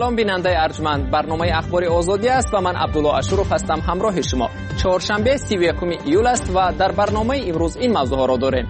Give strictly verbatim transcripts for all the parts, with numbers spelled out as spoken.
سلام بیننده ارجمند، برنامه اخبار آزادی است و من عبدالله اشرف هستم همراه شما. چهارشنبه سی و یکم ایول است و در برنامه امروز این موضوع ها را داریم.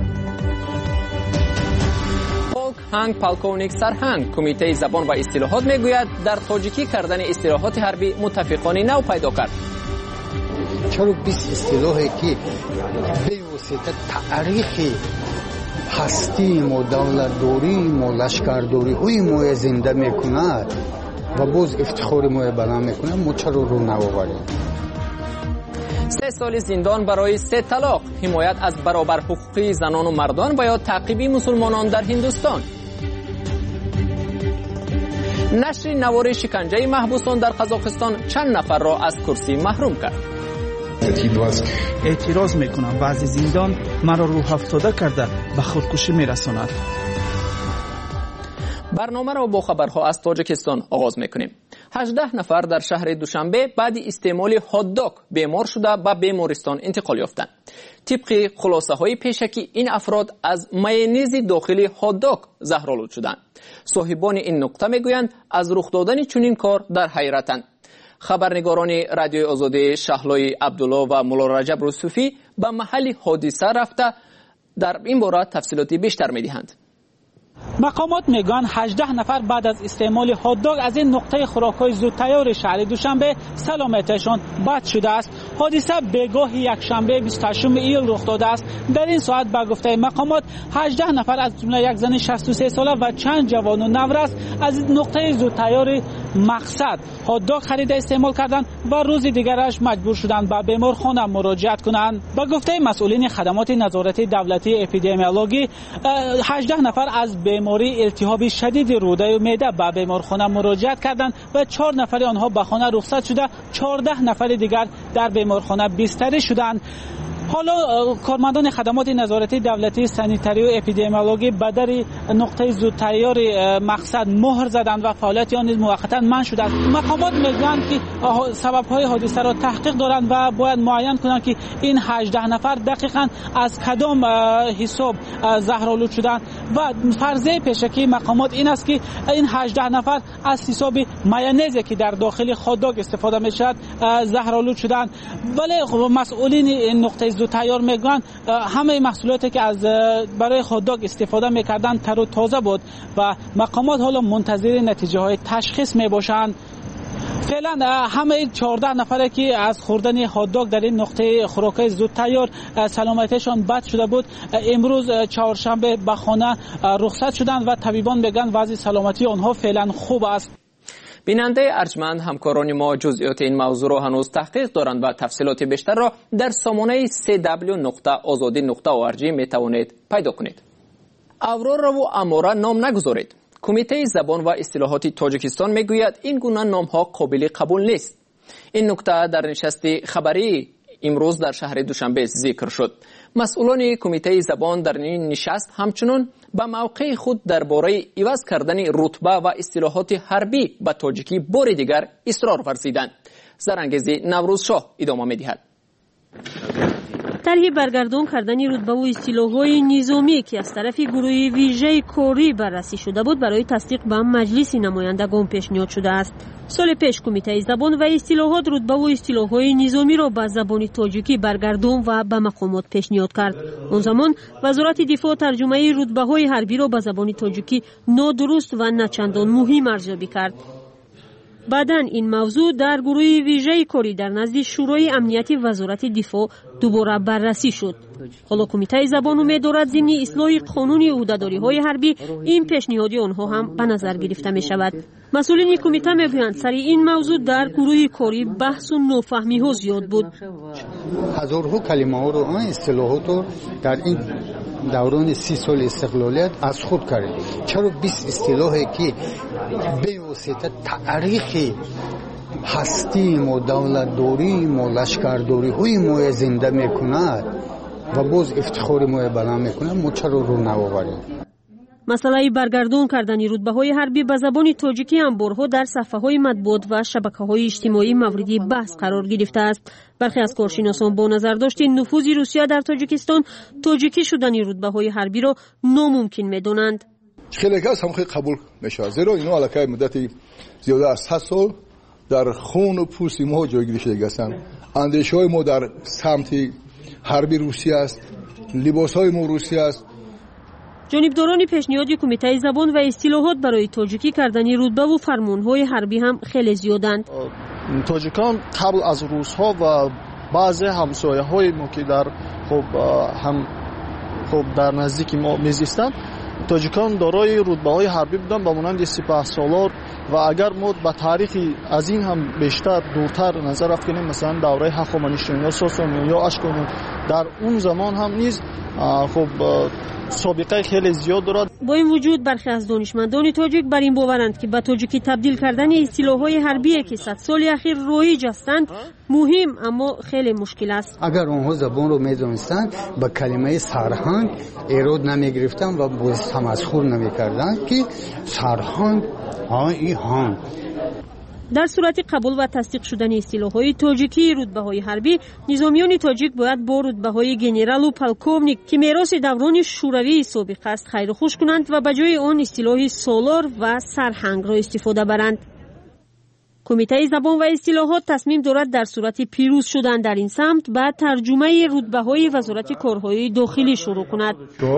پولک هنگ پالکونیک سرهنگ، کمیته زبان و اصطلاحات میگوید در تاجیکی کردن اصطلاحات حربی متفقانه نو پیدا کرد. چرا بیست اصطلاحی که به واسطه تاریخی هستی ما دولتداری ما لشکرداری های ما زنده میکند و باز افتخار ما بلند میکنه، ما چرا رو نوآوریم؟ سه سال زندان برای سه طلاق، حمایت از برابر حقوقی زنان و مردان و یا تعقیب مسلمانان در هندوستان. نشر نوار شکنجه محبوسان در قزاقستان چند نفر را از کرسی محروم کرد. اعتراض میکنم وضع زندان مرا روح افتاده کرده به خودکشی میرساند. برنامه را با خبرها از تاجیکستان آغاز میکنیم. هجده نفر در شهر دوشنبه بعد استعمال هات داگ بیمار شده به بیمارستان انتقال یافتند. طبق خلاصه های پیشکی این افراد از مایونز داخلی هات داگ زهرآلود شدند. صاحبان این نقطه میگویند از رخ دادن چنین کار در حیرتند. خبرنگاران رادیوی آزادی شهلای عبدالله و مولا رجب روسوفی به محل حادثه رفته در این باره تفصیلات بیشتر میدهند. مقامات میگن هجده نفر بعد از استعمال هات داگ از این نقطه خوراک‌های زودتیار شهر دوشنبه سلامتیشان بد شده است. حادثه بگاه یکشنبه بیست و هشتم ایول رخ داده است. در این ساعت به گفته مقامات هجده نفر از جمله یک زن شصت و سه ساله و چند جوان و نورس از نقطه زودتیار مقصد هات داگ خرید استعمال کردند و روز دیگرش مجبور شدند به بیمارخانه مراجعت کنند. به گفته مسئولین خدمات نظارتی دولتی اپیدمیولوژی هجده نفر از بیماری التهاب شدید روده و معده به بیمارخانه مراجعت کردند و چهار نفر آنها به خانه رخصت شده، چهارده نفر دیگر در بیمارخانه بستری شدند. حالا کارمندان خدمات نظارتی دولتی سانیتاری و اپیدمیولوژی به در نقطه زودتیار مقصد مهر زدند و فعالیت آن موقتا منع شده است. مقامات میگویند که سبب‌های حادثه را تحقیق دارند و باید معین کنند که این هجده نفر دقیقاً از کدام حساب زهرآلود شدند و فرضیه پیشکی مقامات این است که این هجده نفر از حساب مایونزی که در داخل هات داگ استفاده می‌شود زهرآلود شدند. ولی مسئولین این نقطه زودتیار میگن همه محصولاتی که از برای هات داگ استفاده میکردن تر و تازه بود و مقامات حالا منتظر نتیجه های تشخیص میباشند. فعلا همه چهارده نفره که از خوردن هات داگ در این نقطه خوراک زودتیار سلامتیشان بد شده بود امروز چهارشنبه به خانه رخصت شدند و طبیبان میگن وضع سلامتی آنها فعلا خوب است. بیننده ارجمند، همکاران ما جزئیات این موضوع را هنوز تحقیق دارند و تفصیلات بیشتر را در سامانه سی دبلیو نقطه آزادی نقطه او ار جی می توانید پیدا کنید. اورورا و امورا نام نگذارید. کمیته زبان و اصطلاحات تاجیکستان میگوید این گونه نام ها قابل قبول نیست. این نکته در نشست خبری امروز در شهر دوشنبه ذکر شد. مسئولان کمیته زبان در این نشست همچنان به موقع خود درباره عوض کردن رتبه و اصطلاحات حربی به تاجیکی بار دیگر اصرار ورزیدند. زرانگیزی نوروز شاه ادامه می‌دهد. طرح برگردان کردن رتبه و اصطلاح‌های نظامی که از طرف گروه ویژه کوری بررسی شده بود برای تصدیق به مجلس نمایندگان پیشنهاد شده است. سال پیش کمیته زبان و اصطلاحات رتبه و اصطلاح‌های نظامی را به زبان تاجیکی برگردان و به مقامات پیشنهاد کرد. اون زمان وزارت دفاع ترجمه رتبه‌های حربی را به زبان تاجیکی نادرست و نه چندان مهم ارزیابی کرد. بعداً این موضوع در گروه ویژه کوری در نزد شورای امنیت وزارت دفاع دوباره بررسی شد. حالا کمیته زبان امید دارد ضمن اصلاح قانون عهده‌داری‌های حربی این پیشنهاد آنها هم به نظر گرفته می شود. مسئولین کمیته میگویند سر این موضوع در گروه کوری بحث و نافهمی ها زیاد بود. هزارها کلمه ها رو آن اصطلاحات رو در این دوران سی سال استقلالیت از خود کرد. چرا بیست اصطلاحی که به واسطه تاریخی هستی ما دولتداری ما لشکرداری های ما زنده میکند و باز افتخار ما بلند میکنه، ما چرا رو نوآوریم؟ مسئله برگردان کردن رتبه‌های حربی به زبان تاجیکی هم بارها در صفحه‌های مطبوعات و شبکه‌های اجتماعی موردی بحث قرار گرفته است. برخی از کارشناسان با نظرداشت نفوذ روسیه در تاجیکستان، تاجیکی شدن رتبه‌های حربی را ناممکن می‌دانند. خیلی کس هم خیلی قبول میشه، زیرا اینا علاقه مدتی زیاده از صد سال در خون و پوست ما جایگیری شده هستند. اندیشه های ما در سمت حربی روسیه است، لباس های ما روسیه است. جانبداران پیشنهادی کمیته زبان و اصطلاحات برای تاجیکی کردن رتبه و فرمانهای حربی هم خیلی زیادند. تاجیکان قبل از روس‌ها و بعضی همسایه‌های ما که در خب هم خب در نزدیک ما میزیستند، تاجیکان دارای رتبه‌های حربی بودند با مانند سپهسالار و اگر ما به تاریخی از این هم بیشتر دورتر نظر رفت کنیم، مثلا دوره هخامنشیان یا ساسانیان یا اشکانیان، در اون زمان هم نیز خب سابقه خیلی زیاد دارد. با این وجود برخی از دانشمندان تاجیک بر این باورند که به تاجیکی تبدیل کردن اصطلاح‌های حربی که صد سال اخیر رایج هستند مهم اما خیلی مشکل است. اگر اونها زبان رو می‌دونستند با کلمه سرهنگ ایراد نمی‌گرفتند و با تمسخر نمی‌کردند که سرهنگ ها این هنگ. در صورت قبول و تصدیق شدن اصطلاح‌های تاجیکی رتبه‌های حربی، نظامیان تاجیک باید با رتبه‌های گنرال و پالکوونیک که میراث دوران شوروی سابق است خیر خوش کنند و به جای آن اصطلاح سالار و سرهنگ را استفاده برند. کمیته زبان و اصطلاحات تصمیم دارد در صورت پیروز شدن در این سمت بعد ترجمه رتبه‌های وزارت کارهای داخلی شروع کند.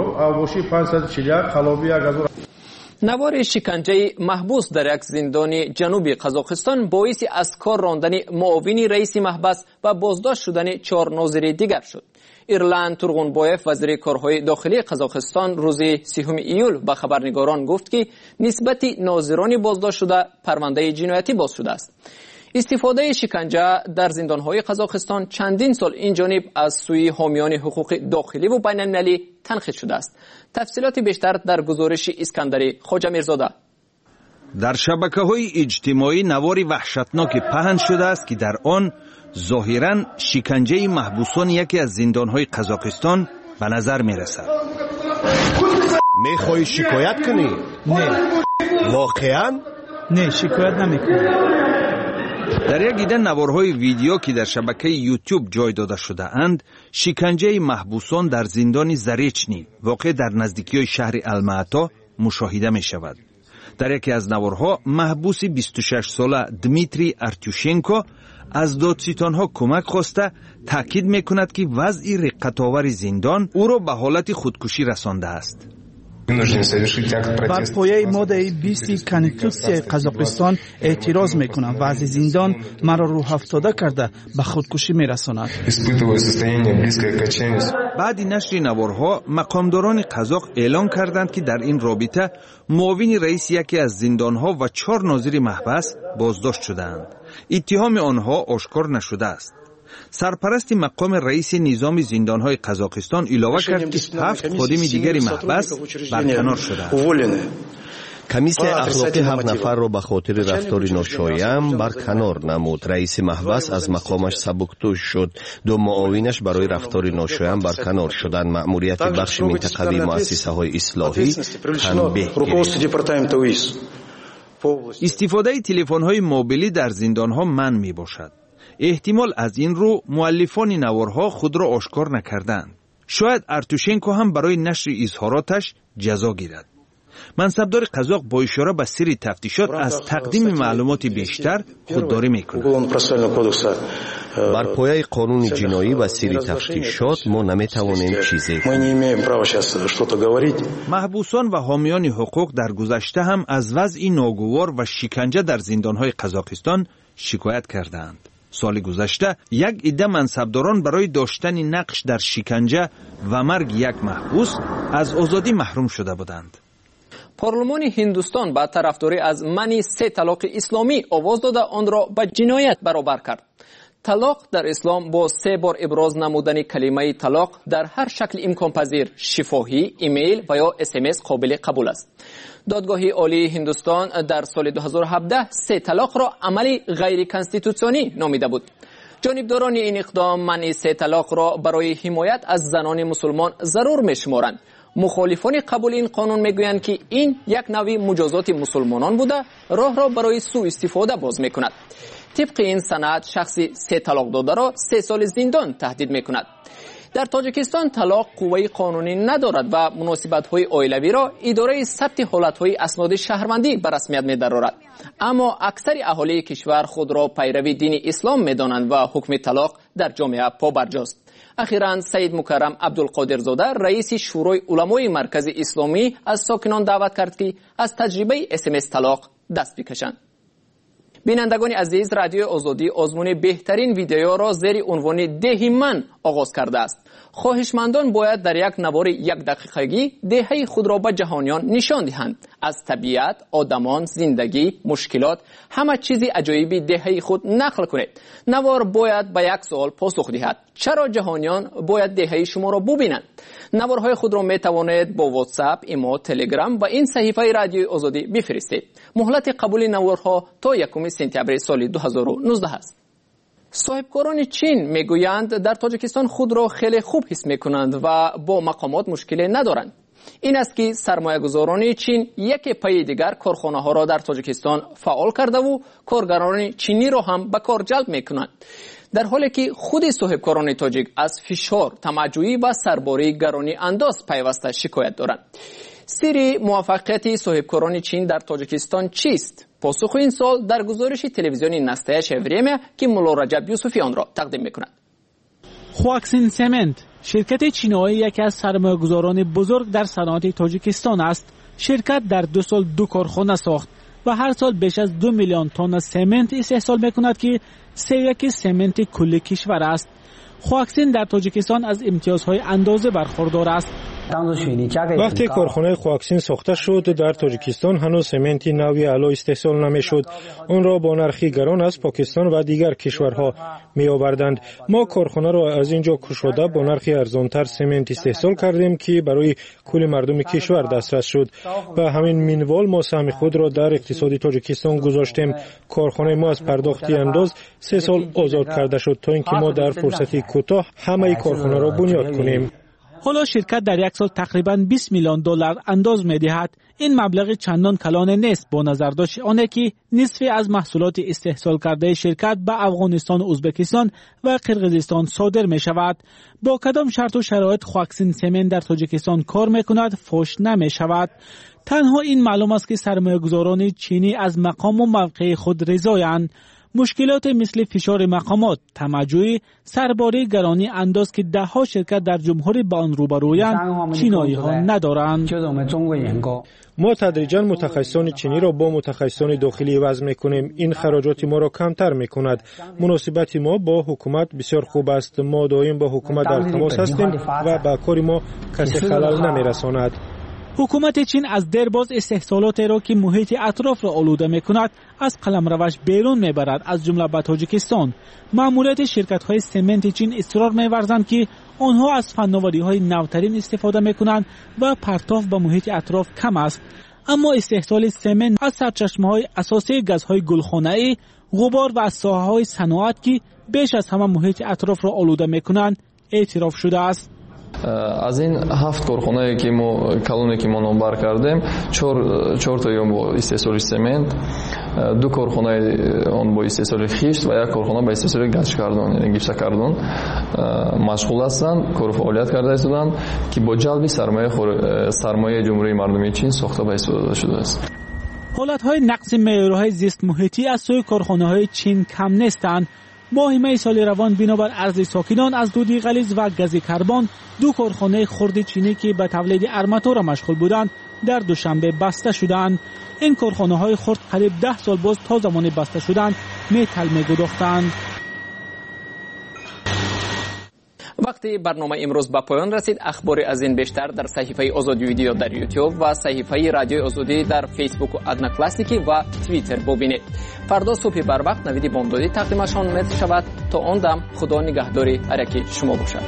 نوار شکنجه محبوس در یک زندان جنوبی قزاقستان باعث از کار راندن معاون رئیس محبس و بازداشت شدن چهار ناظر دیگر شد. ایرلند تورغونبایف وزیر کارهای داخلی قزاقستان روز سوم ایول به خبرنگاران گفت که نسبت ناظران بازداشت شده پرونده جنایتی باز شده است. استفاده شکنجه در زندانهای قزاقستان چندین سال این جانب از سوی حامیان حقوق داخلی و بین المللی تنقید شده است. تفصیلات بیشتر در گزارش اسکندری خواجه میرزاده. در شبکه‌های اجتماعی نواری وحشتناک پهن شده است که در آن ظاهراً شکنجه محبوسان یکی از زندانهای قزاقستان به نظر میرسد. میخوای شکایت کنی؟ نه. واقعاً؟ نه، شکایت نمیکنم. در یک دیده نوارهای ویدیو که در شبکه یوتیوب جای داده شده اند، شکنجه محبوسان در زندان زریچنی واقع در نزدیکی شهر الماتا مشاهده می شود. در یکی از نوارها محبوس بیست و شش ساله دمیتری ارتیوشنکو از دادستانها کمک خواسته تاکید می کند که وضع رقت‌آور زندان او را به حالت خودکشی رسانده است. بر پایه ماده بیست کنستیتوسیای قزاقستان اعتراض میکنم و از زندان مرا روح افتاده کرده به خودکشی میرساند. بعد نشر نوارها مقامداران قزاق اعلان کردند که در این رابطه معاون رئیس یکی از زندانها و چهار ناظر محبس بازداشت شدند. اتهام آنها آشکار نشده است. سرپرست مقام رئیس نظام زندانهای قزاقستان علاوه کرد که هفت خادم دیگری محبس برکنار شدند. کمیسیون اخلاقی هفت نفر را به خاطر رفتار ناشایان برکنار نمود. رئیس محبس از مقامش سبکدوش شد. دو معاونش برای رفتار ناشایان برکنار شدند. مأموریت بخش منطقوی مؤسسه های اصلاحی تنبیه گرفت. استفاده تلفن های موبیلی در زندان ها منع می باشد. احتمال از این رو مؤلفان نوارها خود را آشکار نکردند. شاید ارتوشنکو هم برای نشر اظهاراتش جزا گیرد. منصبدار قزاق با اشاره به سری تفتیشات از تقدیم معلومات بیشتر خودداری میکند. بر پایه قانون جنایی و سری تفتیشات ما نمیتوانیم چیزی کنیم. محبوسان و حامیان حقوق در گذشته هم از وضع ناگوار و شکنجه در زندانهای قزاقستان شکایت کردند. سال گذشته یک عده منصبداران برای داشتن نقش در شکنجه و مرگ یک محبوس از آزادی محروم شده بودند. پارلمان هندوستان با طرفداری از منع سه طلاق اسلامی آواز داده آن را به جنایت برابر کرد. طلاق در اسلام با سه بار ابراز نمودن کلمه طلاق در هر شکل امکان پذیر، شفاهی، ایمیل و یا اس ام اس قابل قبول است. دادگاه عالی هندوستان در سال دو هزار و هفده سه طلاق را عملی غیر کانستیتوسیونی نامیده بود. جانبداران این اقدام منع سه طلاق را برای حمایت از زنان مسلمان ضرور می‌شمارند. مخالفان قبول این قانون میگویند که این یک نوع مجازات مسلمانان بوده، راه را برای سوء استفاده باز میکند. طبق این سند شخصی سه طلاق داده را سه سال زندان تهدید میکند. در تاجیکستان طلاق قوه قانونی ندارد و مناسبت‌های عائلوی را اداره ثبت حالت‌های اسناد شهروندی به رسمیت می‌دارد. اما اکثر اهالی کشور خود را پیروی دین اسلام می‌دانند و حکم طلاق در جامعه پابرجاست. اخیراً سید مکرم عبدالقادر زاده رئیس شورای علمای مرکز اسلامی از ساکنان دعوت کرد که از تجربه اس ام اس طلاق دست بکشند. بینندگان عزیز، رادیو آزادی آزمون بهترین ویدیو را زیر عنوان دهی من آغاز کرده است. خواهشمندان باید در یک نوار یک دقیقگی دهه خود را به جهانیان نشان دهند. از طبیعت، آدمان، زندگی، مشکلات، همه چیزی عجایبی دهه خود نقل کنید. نوار باید به یک سوال پاسخ دهد: چرا جهانیان باید دهه شما را ببینند؟ نوارهای خود را می توانید با واتساپ، ایمو، تلگرام و این صحیفه رادیو آزادی بفرستید. مهلت قبول نوارها تا یکم سپتامبر سال دو هزار و نوزده است. صاحبکاران چین میگویند در تاجیکستان خود را خیلی خوب حس میکنند و با مقامات مشکلی ندارند. این است که سرمایه گذاران چین یک پای دیگر کارخانه ها را در تاجیکستان فعال کرده و کارگران چینی را هم به کار جلب میکنند، در حالی که خود صاحبکاران تاجیک از فشار، طمع‌جویی و سرباری گرانی انداز پیوسته شکایت دارند. سری موفقیت صاحبکاران چین در تاجیکستان چیست؟ پاسخ این سال در گزارش تلویزیونی نسته شوریمه که مولا رجب یوسفی آن را تقدیم میکند. خواکسین سمنت شرکت چینایی یکی از سرمایه‌گذاران بزرگ در صنعت تاجیکستان است. شرکت در دو سال دو کارخانه ساخت و هر سال بیش از دو میلیون تن سمنت استحصال میکند که سه یک سمنت کل کشور است. خواکسین در تاجیکستان از امتیازهای اندازه برخوردار است. وقتی کارخانه خواکسین ساخته شد در تاجیکستان هنوز سمنتی نوعی اعلی استحصال نمیشد. آن را با نرخی گران از پاکستان و دیگر کشورها می آوردند. ما کارخانه را از اینجا کشاده با نرخی ارزانتر سمنت استحصال کردیم که برای کل مردم کشور دسترس شد. و همین منوال ما سهم خود را در اقتصاد تاجیکستان گذاشتیم. کارخانه ما از پرداختی انداز سه سال آزاد کرده شد تا اینکه ما در فرصتی کوتاه همه کارخانه را بنیاد کنیم. حالا شرکت در یک سال تقریباً بیست میلیون دلار انداز می‌دهد. این مبلغ چندان کلان نیست با نظر داشت آنه که نصف از محصولات استحصال کرده شرکت به افغانستان، ازبکستان و قرقیزستان صادر می شود. با کدام شرط و شرایط خواکسین سمنت در تاجیکستان کار می کند فاش نمی شود. تنها این معلوم است که سرمایه‌گذاران چینی از مقام و موقع خود رضایند. مشکلات مثل فشار مقامات، طمع‌جویی، سرباری گرانی انداز که ده ها شرکت در جمهوری با آن روبرویند چینایی ها ندارند. ما تدریجاً متخصصان چینی را با متخصصان داخلی وضع می‌کنیم. این خراجات ما را کمتر می‌کند. مناسبت ما با حکومت بسیار خوب است. ما دائم با حکومت در تماس هستیم و به کار ما کسی خلل نمی‌رساند. حکومت چین از دیرباز استحصالات را که محیط اطراف را آلوده می‌کند از قلمروش بیرون می‌برد، از جمله به تاجیکستان. ماموریت شرکت‌های سمنت چین اصرار می‌ورزند که آنها از فناوری‌های نوترین استفاده می‌کنند و پرتاب به محیط اطراف کم است. اما استحصال سمنت از سرچشمه‌های اساسی گازهای گلخانه‌ای، غبار و از ساحه‌های صنعت که بیش از همه محیط اطراف را آلوده می‌کنند اعتراف شده است. از این هفت کارخانه‌ای که ما کلونی که ما نامبر کردیم چهار چهار تا با استحصال سمنت، دو کارخانه آن با استحصال خشت و یک کارخانه با استحصال گچ کردن یعنی گیپس کردن مشغول هستند، کار فعالیت کرده هستند که با جلب سرمایه سرمایه جمهوری مردمی چین ساخته و استفاده شده است. حالت‌های نقص معیارهای زیست محیطی از سوی کارخانه‌های چین کم نیستند. ماهیمه سال روان بنابر عرض ساکنان از دودی غلیظ و گاز کربن دو کارخانه خرد چینی که به تولید ارماتور مشغول بودند در دوشنبه بسته شدند. این کارخانه های خرد قریب ده سال باز تا زمان بسته شدند متل می‌گداختند. وقتی برنامه امروز به پایان رسید، اخباری از این بیشتر در صحیفه آزادی ویدیو در یوتیوب و صحیفه رادیو آزادی در فیسبوک و ادنا کلاسیکی و توییتر ببینید. فردا صبح بر وقت نوید بامدادی تقدیمشان می شود. تا آن دم خدا نگهداری هر شما باشد.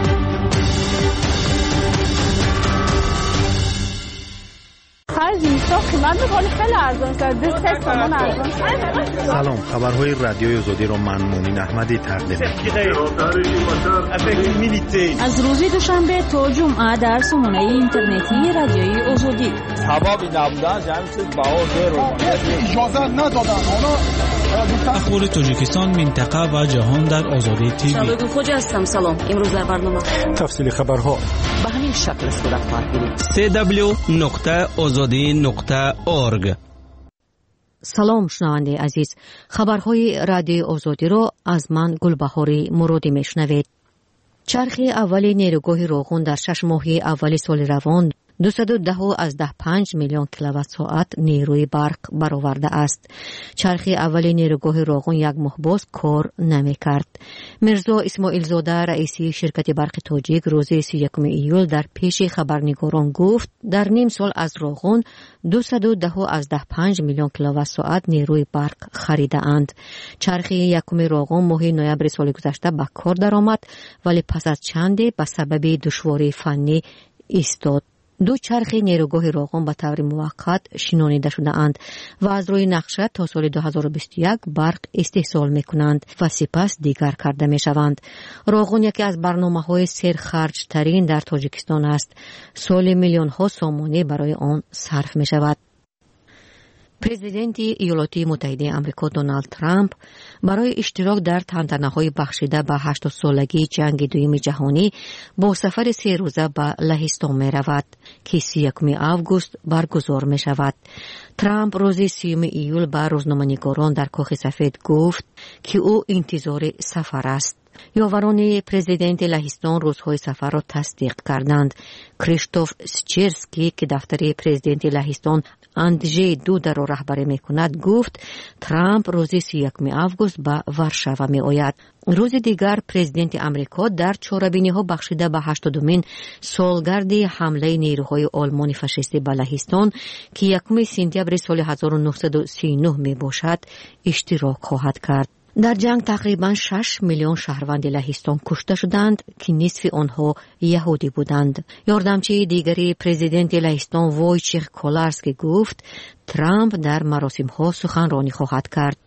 هر زمستان قیمت میکنی خیلی ارزان شد. سه تومن ارزان شد. سلام، خبرهای رادیوی آزادی را من مونین احمدی تقدیم می‌کنم. از روز دوشنبه تا جمعه در سامانه اینترنتی رادیوی آزادی. سبب نبودن همین چیز بها اجازه ندادن. اخبار تاجیکستان، منطقه و جهان در آزادی تیوی. شبکه خوج هستم. سلام. امروز در برنامه تفصیل خبرها به همین شکل صورت خواهد گرفت. سی دبلیو نقطه آزادی نقطه اورگ. سلام شنونده عزیز، خبرهای رادیو آزادی را از من گلبهاری مرودی میشنوید. چرخ اول نیروگاه روغن در شش ماه اول سال روان دویست و ده از ده پنج میلیون کیلووات ساعت نیروی برق برآورده است. چرخ اول نیروگاه روغن یک ماه باز کار نمی‌کرد. میرزا اسماعیل زاده رئیس شرکت برق تاجیک روز سی و یکم ایول در پیش خبرنگاران گفت در نیم سال از روغن دویست و ده از ده پنج میلیون کیلووات ساعت نیروی برق خریده اند. چرخ یکم روغن ماه نوامبر سال گذشته به کار درآمد ولی پس از چندی به سبب دشواری فنی ایستاد. دو چرخ نیروگاه روغن به طور موقت شنانیده شده اند و از روی نقشه تا سال دو هزار و بیست و یک برق استحصال می کنند و سپس دیگر کرده می شوند. روغن یکی از برنامه های سرخرج ترین در تاجیکستان است. سال میلیون ها سامانه برای آن صرف می شود. پرزیدنت ایالات متحده آمریکا دونالد ترامپ برای اشتراک در تنتنه‌های بخشیده به هشتاد سالگی جنگ دوم جهانی با سفر سه روزه به لهستان می رود که سی و یکم آگوست برگزار می شود. ترامپ روز سیوم ایول به روزنامه‌نگاران در کاخ سفید گفت که او انتظار سفر است. یاوران پرزیدنت لهستان روزهای سفر را تصدیق کردند. کریشتوف سچرسکی که دفتر پرزیدنت لهستان اندژه دودا را رهبری می کند گفت ترامپ روز سی و یکم آگوست به وارشاوا می آید. روز دیگر پرزیدنت آمریکا در چهاربینی ها بخشیده به هشتادمین سالگرد حمله نیروهای آلمان فاشیستی به لهستان که یکم سپتامبر سال هزار و نهصد و سی و نه می باشد اشتراک خواهد کرد. در جنگ تقریبا شش میلیون شهروند لهستان کشته شدند که نصف آنها یهودی بودند. یاردمچی دیگری پرزیدنت لهستان وایچیخ کولارسکی گفت ترامپ در مراسم ها سخنرانی خواهد کرد.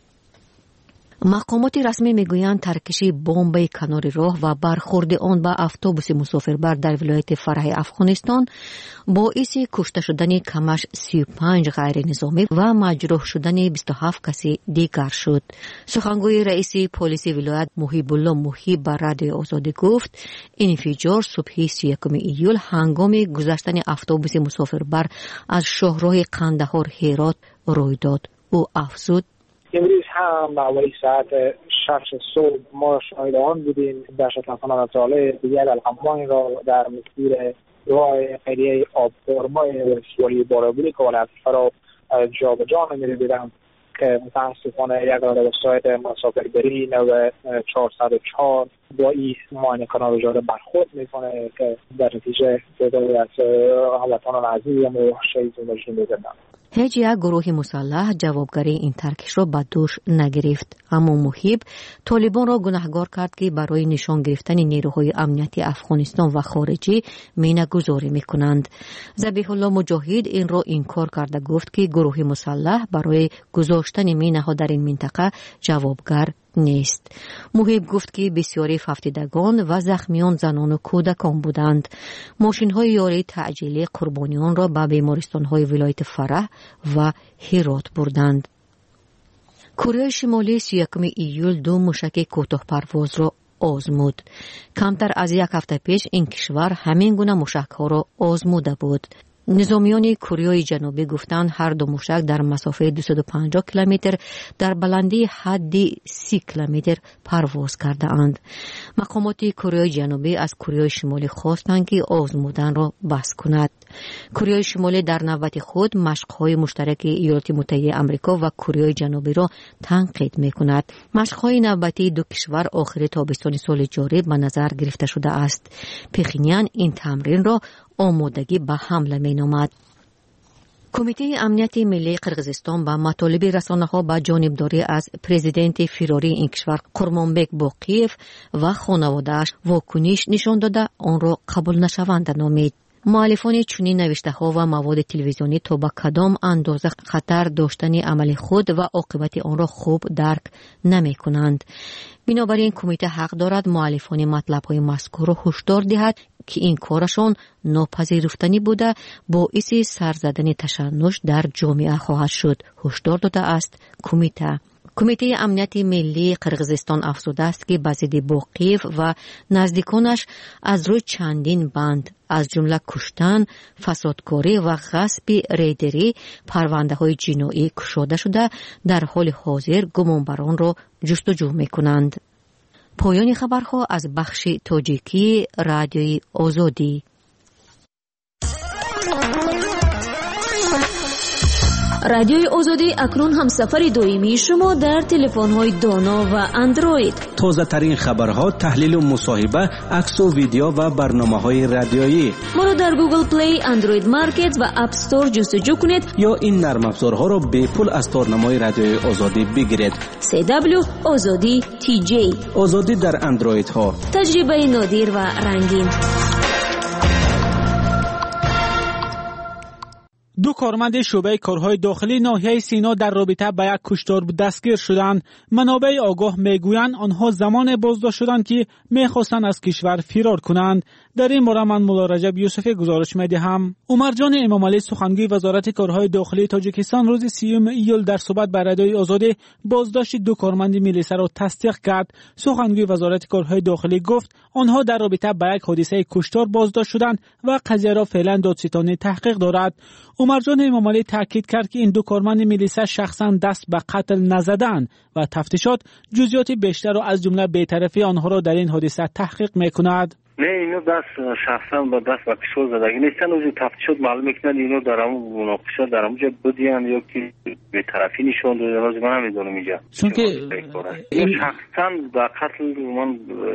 مقامات رسمی میگویند ترکش بمب کنار راه و برخورد آن به اتوبوس مسافربر در ولایت فرح افغانستان باعث کشته شدن کمش سی و پنج غیر نظامی و مجروح شدن بیست و هفت کسی دیگر شد. سخنگوی رئیس پلیس ولایت محیب الله محیب به رادیو آزادی گفت این انفجار صبح سی و یکم ایول هنگام گذشتن اتوبوس مسافربر از شاهراه قندهار هرات روی داد. او افزود امروز هم اولی ساعت شش صبح ما شاهد آن بودیم دهشت افغان طالع دیگر القمانی را در مسیر راه خیریه آبخورمای سوالی بارابوری که از فرا جا به جا نمیره بیدم که متاسفانه یک راه سایت مسافربری نو چهارصد و چهار با این ماین کنار جاده برخورد میکنه که در نتیجه تعدادی از هموطنان عزیزم و شهید نشون میدادن. هیچ یک گروه مسلح جوابگری این ترکش را به دوش نگرفت، اما محیب طالبان را گناهکار کرد که برای نشان گرفتن نیروهای امنیتی افغانستان و خارجی مینه‌گذاری میکنند. ذبیح الله مجاهد این را انکار کرده گفت که گروه مسلح برای گذاشتن مینه‌ها در این منطقه جوابگر نیست. محیب گفت که بسیاری ففتیدگان و زخمیان زنان و کودکان بودند. ماشین‌های یاری تعجیلی قربانیان را به بیمارستان‌های ولایت فرح و هرات بردند. کره شمالی سی و یکم ایول دو موشک کوتاه پرواز را آزمود. کمتر از یک هفته پیش این کشور همین گونه موشک‌ها را آزموده بود. نظامیان کره جنوبی گفتند هر دو موشک در مسافه دویست و پنجاه کیلومتر در بلندی حدی سی کیلومتر پرواز کرده اند. مقامات کره جنوبی از کره شمالی خواستند که آزمودن را بس کند. کره شمالی در نوبت خود مشق‌های مشترک ایالات متحده آمریکا و کره جنوبی را تنقید می‌کند. مشق‌های نوبتی دو کشور آخر تابستان سال جاری به نظر گرفته شده است. پخینیان این تمرین را آمادگی به حمله مینامد. کمیته امنیت ملی قرقیزستان با مطالب رسانه‌ها با جانبداری از پرزیدنت فراری این کشور قرمانبک باقیف و خانواده‌اش واکنش نشان داده آن را قبول نشونده نامید. مؤلفان چنین نوشته‌ها و مواد تلویزیونی تا به کدام اندازه خطر داشتن عمل خود و عاقبت آن را خوب درک نمی‌کنند. بنابراین کمیته حق دارد مؤلفان مطلب‌های مذکور را هشدار دهد که این کارشان ناپذیرفتنی بوده باعث سر زدن تشنج در جامعه خواهد شد، هشدار داده است کمیته. کمیته امنیت ملی قرقیزستان افزوده است که بازدید باقیف و نزدیکانش از روی چندین بند از جمله کشتن، فسادکاری و غصب ریدری پرونده‌های جنایی گشوده شده در حال حاضر گمانبران را جستجو می‌کنند. پایان خبرها از بخش تاجیکی رادیوی آزادی. رادیوی آزادی اکنون هم سفر دائمی شما در تلفن‌های دانا و اندروید. تازه ترین خبرها، تحلیل و مصاحبه، عکس و ویدیو و برنامه‌های رادیویی. ما را در گوگل پلی، اندروید مارکت و اپ استور جستجو کنید یا این نرم افزارها را به پول از تارنمای رادیوی آزادی بگیرید. سی دبلیو آزادی تی جی. آزادی در اندروید ها. تجربه نادر و رنگین. دو کارمند شعبه کارهای داخلی ناحیه سینا در رابطه با یک کشتار دستگیر شدند. منابع آگاه میگویند آنها زمان بازداشت شدند که میخواستند از کشور فرار کنند. در این باره من مولا رجب یوسفی گزارش میدهم. عمر جان امامعلی سخنگوی وزارت کارهای داخلی تاجیکستان روز سیوم ایول در صحبت با رادیوی آزادی بازداشت دو کارمند میلیسا را تصدیق کرد. سخنگوی وزارت کارهای داخلی گفت آنها در رابطه با یک حادثه کشتار بازداشت شدند و قضیه را فعلا دادستانی تحقیق دارد. عمر جان امامعلی تاکید کرد که این دو کارمند میلیسا شخصا دست به قتل نزدند و تفتیشات جزئیات بیشتر را از جمله بی‌طرفی آنها را در این حادثه تحقیق میکند. نه اینو دست شخصا با دست و کشور زدگی نیستن. اوزی تفتیشات معلوم میکنن اینو در همون مناقشه در همونجا بودیان یا که بی‌طرفی نشون داده. روز من نمیدونم اینجا چون که این شخصا با قتل من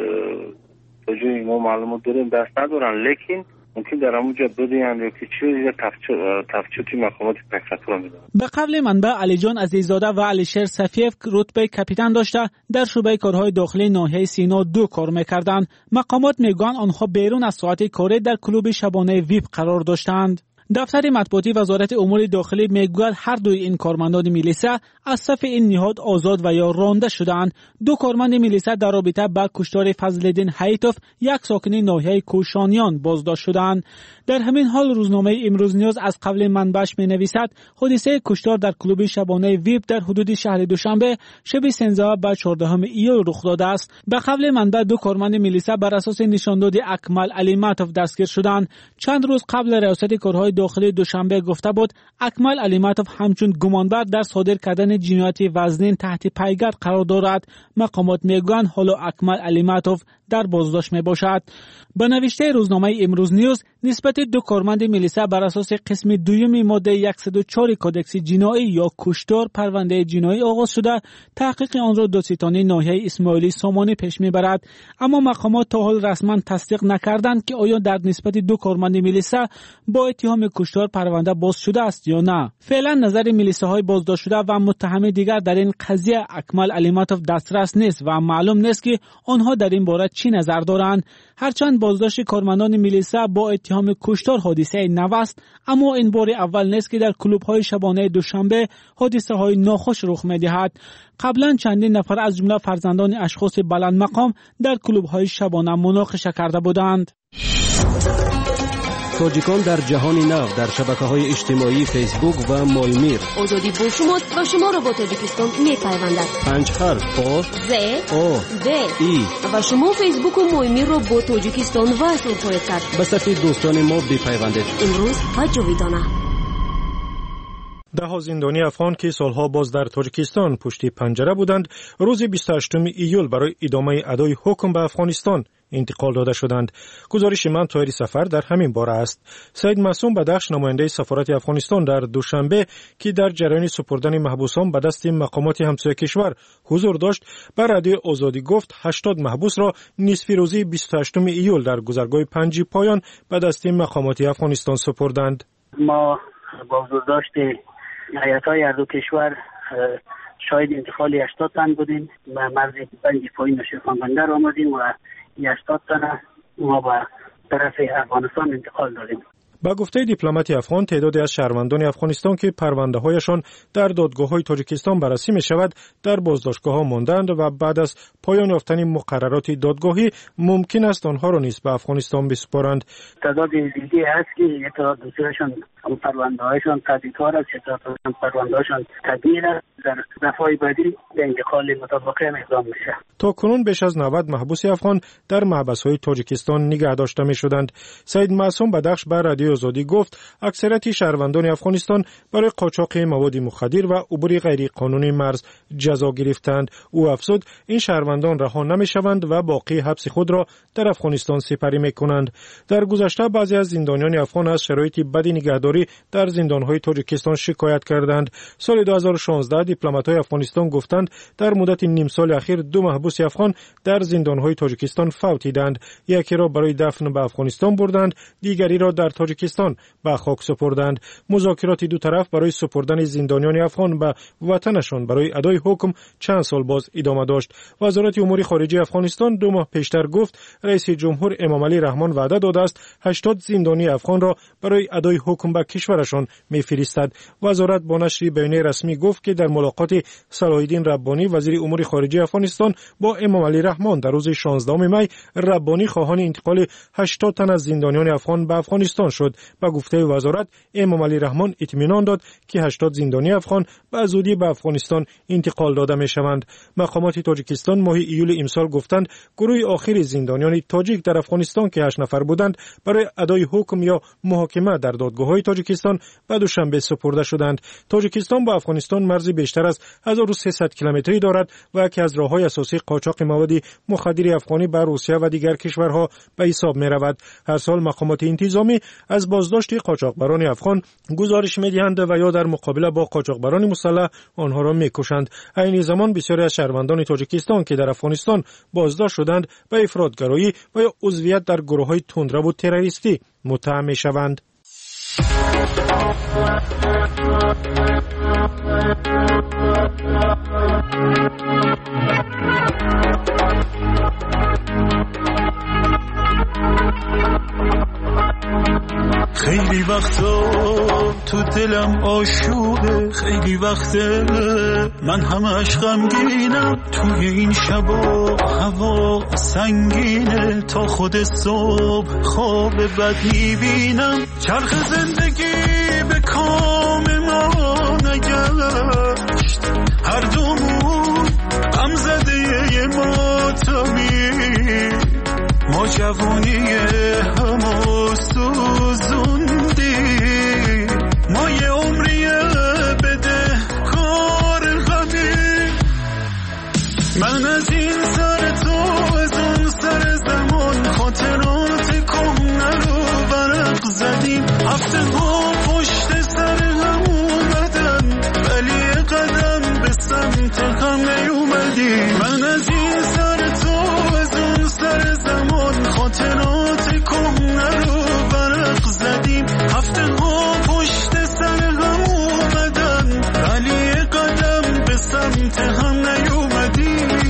توجه ما معلومات داریم دست ندارن، لیکن ممکن در همونجا بودیان یا که چیزی تفتیشاتی مقامات پرفکتورا میدونن. به قول منبع علی جان عزیززاده و علیشیر صفیف رتبه کاپیتان داشته در شعبه کارهای داخلی ناحیه سینا دو کار میکردند. مقامات میگویند آنها بیرون از ساعت کاری در کلوب شبانه ویپ قرار داشتند. دفتر مطبوعاتی وزارت امور داخلی میگوید هر دوی این کارمندان میلیسا از صف این نهاد آزاد و یا رانده شدند. دو کارمند میلیسا در رابطه با کشتار فضل‌الدین حیتوف یک ساکن ناحیه کوشانیان بازداشت شدند. در همین حال روزنامه امروز نیوز از قبل منبعش مینویسد حادثه کشتار در کلوب شبانه ویپ در حدود شهر دوشنبه شب سیزده به چهاردهم ایول رخ داده است. به قول منبع دو کارمند میلیسا بر اساس نشانداد اکمل علیماتوف دستگیر شدند. چند روز قبل ریاست کارهای داخلی دوشنبه گفته بود اکمل علیماتوف همچون گمانبر در صادر کردن جنایت وزنین تحت پیگرد قرار دارد. مقامات میگویند حالا اکمل علیماتوف در بازداشت می باشد. به نوشته روزنامه امروز نیوز نسبت دو کارمند میلیسا بر اساس قسم دوم ماده صد و چهار کودکس جنایی یا کشتار پرونده جنایی آغاز شده. تحقیق آن را دادستانی ناحیه اسماعیلی سامانی پیش میبرد، اما مقامات تا حال رسما تصدیق نکردند که آیا در نسبت دو کارمند میلیسا با اتهام کشتار پرونده باز شده است یا نه. فعلا نظر میلیساهای بازداشت شده و متهم دیگر در این قضیه اکمل علیماتوف دسترس نیست و معلوم نیست که آنها در این باره چی نظر دارند. هرچند بازداشت کارمندان میلیسا با اتهام کشتار حادثه نو است، اما این بار اول نیست که در کلوب‌های شبانه دوشنبه حادثه‌های ناخوش رخ می‌دهد. قبلا چندین نفر از جمله فرزندان اشخاص بلند مقام در کلوب‌های شبانه مناقشه کرده بودند. تاجیکان در جهان نو در شبکه‌های اجتماعی فیسبوک و مالمیر. آزادی با شماست و شما را با تاجیکستان می‌پیوندد. پنج حرف آ ز آ د ای و شما فیسبوک و مالمیر را با تاجیکستان وصل خواهید کرد. به صفحه دوستان ما بپیوندید. امروز و جاویدانه. ده ها زندانی افغان که سالها باز در تاجیکستان پشت پنجره بودند روز بیست و هشتم ایول برای ادامه ادای حکم به افغانستان انتقال داده شدند. گزارش من طاهر سفر در همین باره است. سید معصوم بدخش نماینده سفارت افغانستان در دوشنبه که در جریان سپردن محبوسان به دست مقامات همسایه کشور حضور داشت بر رادیو آزادی گفت هشتاد محبوس را نصف روزی بیست و هشتم ایول در گذرگاه پنج پایان به دست مقامات افغانستان سپردند. ما با حضور داشت هیئت‌های هر دو کشور شاهد انتقال هشتاد تن بودیم. ما مرز پنج پایین شرفان بندر آمدیم و هشتاد تن ما به طرف افغانستان انتقال دادیم. با گفته دیپلمات افغان، تعدادی از شهروندان افغانستان که پرونده‌هایشان در دادگاه‌های تاجیکستان بررسی می‌شود در بازداشتگاه‌ها ماندند و بعد از پایان یافتن مقررات دادگاهی ممکن است آنها را نیز به افغانستان بسپارند. تعداد دیگه هست که تعداد دوستشون پرونده‌هایشان تدیکار است، تعداد پرونده‌هایشان تدبیر است. در دفعه بعدی به انتقال مطابقه اقدام میشه. تا کنون بیش از نود محبوس افغان در محبس‌های تاجیکستان نگه داشته می‌شدند. سید معصوم بدخش به رادیو آزادی گفت اکثریت شهروندان افغانستان برای قاچاق مواد مخدر و عبور غیر قانونی مرز جزا گرفتند. او افزود این شهروندان رها نمی‌شوند و باقی حبس خود را در افغانستان سپری می‌کنند. در گذشته بعضی از زندانیان افغان از شرایط بد نگهداری در زندان‌های تاجیکستان شکایت کردند. سال دو هزار و شانزده دیپلمات‌های افغانستان گفتند در مدت نیم سال اخیر دو محبوس افغان در زندان‌های تاجیکستان فوتیدند. یکی را برای دفن به افغانستان بردند، دیگری را در تاجیکستان به خاک سپردند. مذاکرات دو طرف برای سپردن زندانیان افغان به وطنشان برای ادای حکم چند سال باز ادامه داشت. وزارت امور خارجه افغانستان دو ماه پیشتر گفت رئیس جمهور امام علی رحمان وعده داده است هشتاد زندانی افغان را برای ادای حکم به کشورشان می‌فرستد. وزارت با نشر بیانیه رسمی گفت که در ملاقات صلاح الدین ربانی وزیر امور خارجه افغانستان با امام علی رحمان در روز شانزدهم می ربانی خواهان انتقال هشتاد تن از زندانیان افغان به افغانستان شد. با گفته وزارت امام علی رحمان اطمینان داد که هشتاد زندانی افغان به زودی به افغانستان انتقال داده می شوند. مقامات تاجیکستان ماه ایول امسال گفتند گروه آخر زندانیان تاجیک در افغانستان که هشت نفر بودند برای ادای حکم یا محاکمه در دادگاه‌های تاجیکستان به دوشنبه سپرده شدند. تاجیکستان با افغانستان مرزی بیشتر از هزار و سیصد کیلومتری دارد و یکی از راه‌های اساسی قاچاق مواد مخدر افغانی به روسیه و دیگر کشورها به حساب می‌رود. هر سال مقامات انتظامی از بازداشت قاچاقبران افغان گزارش می‌دهند و یا در مقابله با قاچاقبران مسلح آنها را می‌کشند. این زمان بسیاری از شهروندان تاجیکستان که در افغانستان بازداشت شدند به افراطگرایی و یا عضویت در گروه‌های تندرو و تروریستی متهم می‌شوند. خیلی وقتا تو دلم آشوبه، خیلی وقته من همش غمگینم، توی این شبا هوا سنگینه، تا خود صبح خواب بد میبینم، چرخ زندگی به کام ما نگشت، هر دومون غم زده یه ماتمی، ما جوونی همو سوزوندی، ما یه عمریه بده کار غمی، من از این سر تو از اون سر زمان خاطرات کهنه رو برق زدیم، هفته ها پشت سر هم اومدن ولی قدم به سمت هم نیومدیم، من از این سر تو از اون سر زمان خاطرات کهنه رو برق زدیم، هفته ها پشت سر هم اومدن ولی قدم به سمت هم نیومدیم.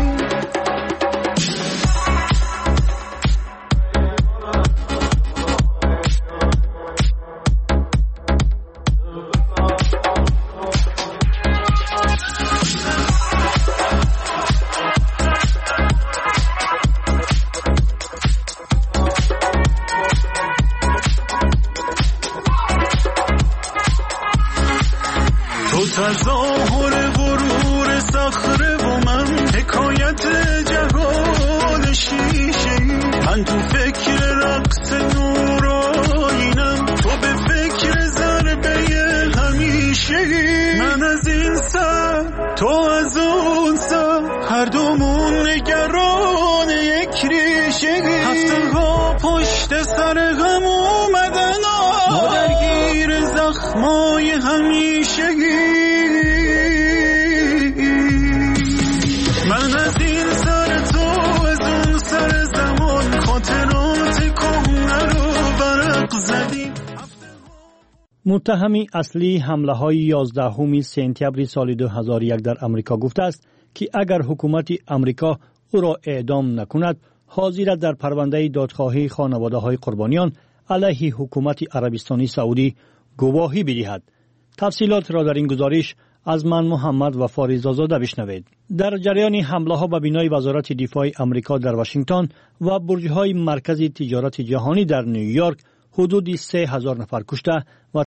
تظاهر غرور صخره و من حکایت جهان شیشه، من تو فکر رقص نورانم، تو به فکر ضربه همیشه، من از این سر تو از اون سر، هر دومون نگران یک ریشه، هفته ها پشت سر هم اومدن، ما درگیر زخمای همیشه، من از این سر تو از اون سر زمان خاطرات کهنه رو برق زدیم. متهمی اصلی حمله های یازدهم سپتامبر سال دو هزار و یک در امریکا گفته است که اگر حکومت امریکا او را اعدام نکند، حاضر در پرونده دادخواهی خانواده های قربانیان علیه حکومت عربستانی سعودی گواهی بدهد. تفصیلات را در این گزارش از من محمد و فاریز آزاده بشنوید. در جریان حمله ها به بینای وزارت دفاع آمریکا در واشنگتن و برج های مرکز تجارت جهانی در نیویورک حدود سه هزار نفر کشته و